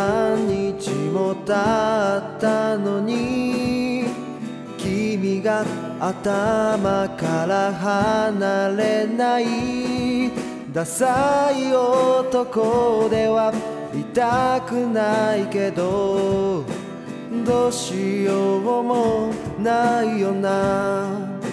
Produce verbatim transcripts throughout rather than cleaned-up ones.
何日も経ったのに君が頭から離れない。ダサい男ではいたくないけどどうしようもないよな。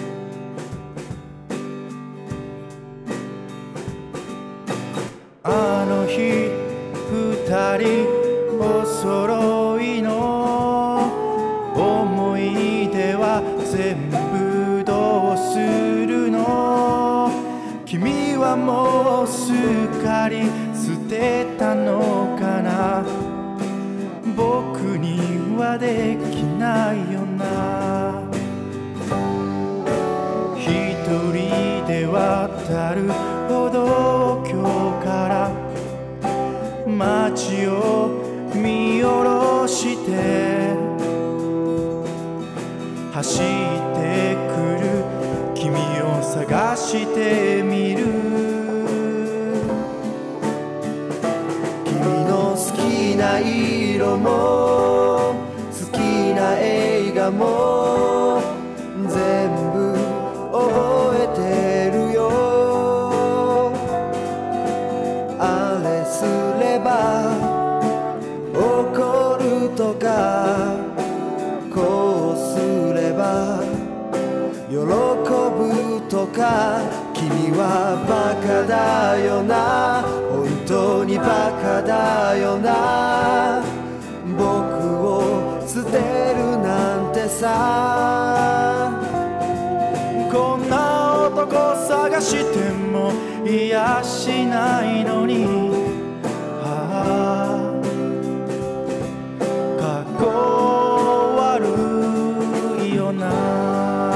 あの日二人お揃いの思い出は全部どうするの。君はもうすっかり捨てたのかな。僕にはできないよな。一人で渡る歩道橋から街を見下ろして走ってくる君を探してみる。 君の好きな色も好きな映画も全部覚えてるよ。あれすれば怒るとかこうすれば喜ぶとか。君はバカだよな、本当にバカだよな。僕を捨てるなんてさ。 こんな男探しても癒しないのに、ああかっこ悪いよな。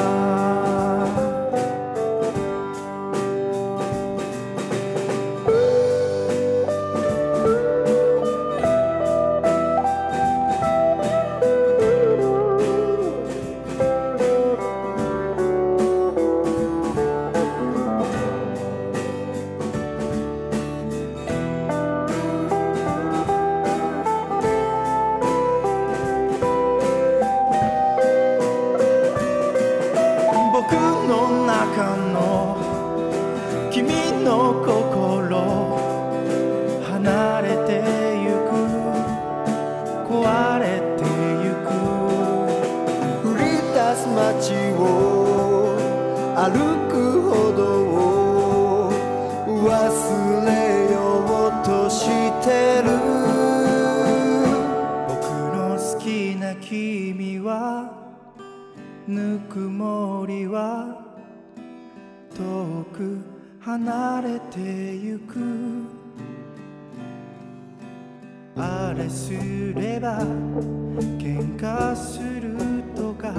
僕の中の君の心離れてゆく壊れてゆく。 降り出す街を歩くほどを忘れようとしてる。 僕の好きな君はぬくもりは遠く離れてゆく。あれすれば喧嘩するとか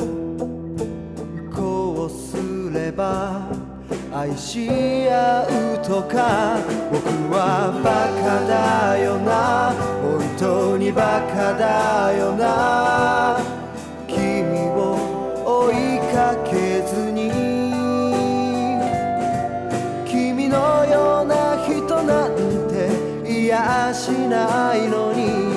こうすれば愛し合うとか。僕はバカだよな、本当にバカだよな。君を追いかけずに君のような人なんていやしないのに。